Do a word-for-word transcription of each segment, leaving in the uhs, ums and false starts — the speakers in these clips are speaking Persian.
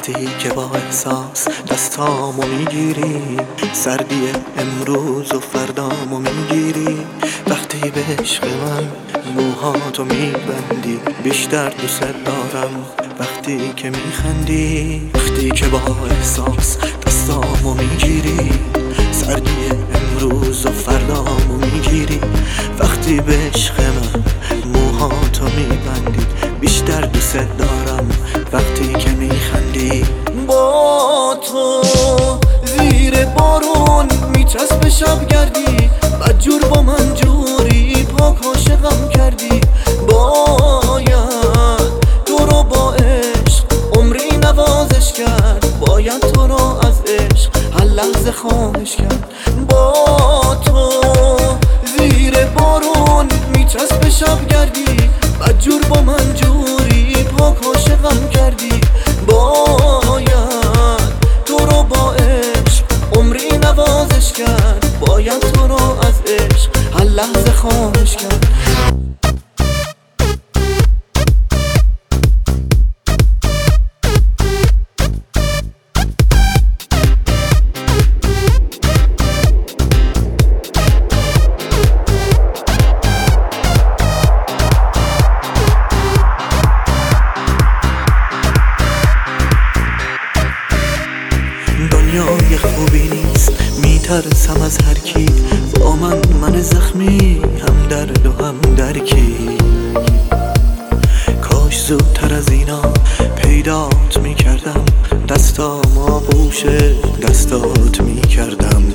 وقتی که با احساس دستامو میگیری، سردی امروز و فردامو میگیری. وقتی به عشق من موهاتو میبندی، بیشتر دوست دارم وقتی که میخندی. وقتی که با احساس دستامو میگیری، سردی امروز و فردامو میگیری. وقتی به عشق من موهاتو میبندی، بیشتر دوست دارم وقتی که میخندی. با تو زیر بارون میچسب شبگردی، بدجور با من جوری پاک عاشقم کردی. باید تو رو با عشق عمری نوازش کرد، باید تو رو از عشق هر لحظه خواهش کرد. با تو زیر بارون میچسب شبگردی، بدجور با من جوری پاک عاشقم کردی. باید تو رو با عشق عمری نوازش کرد، باید تو رو از عشق هر لحظه خواهش کرد. دنیای خوبی نیست، میترسم از هر کی. با من من زخمی، هم درد و هم درکی. کاش زودتر از اینا پیدات میکردم، دستام آغوش دستات میکردم.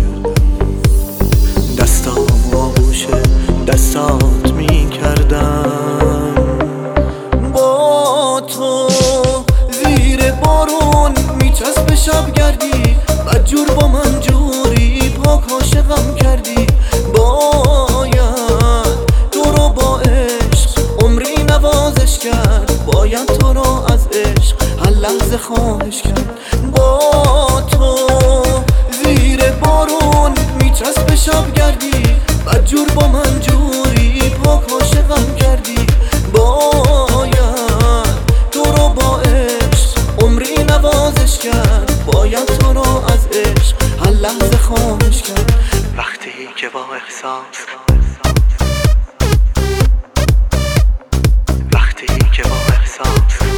دستام آغوش دستات میکردم. با تو زیر بارون میچسب شبگردی، بدجور با من جوری پاک عاشقم کردی. باید تو رو با عشق عمری نوازش کرد، باید تو رو از عشق هر لحظه خواهش کرد. با تو زیر بارون میچسب شبگردی، بدجور با من جوری پاک عاشقم کردی. باید تو رو با عشق عمری نوازش کرد، باید تو رو از عشق هر لحظه خواهش کرد. وقتی که با احساس وقتی که با احساس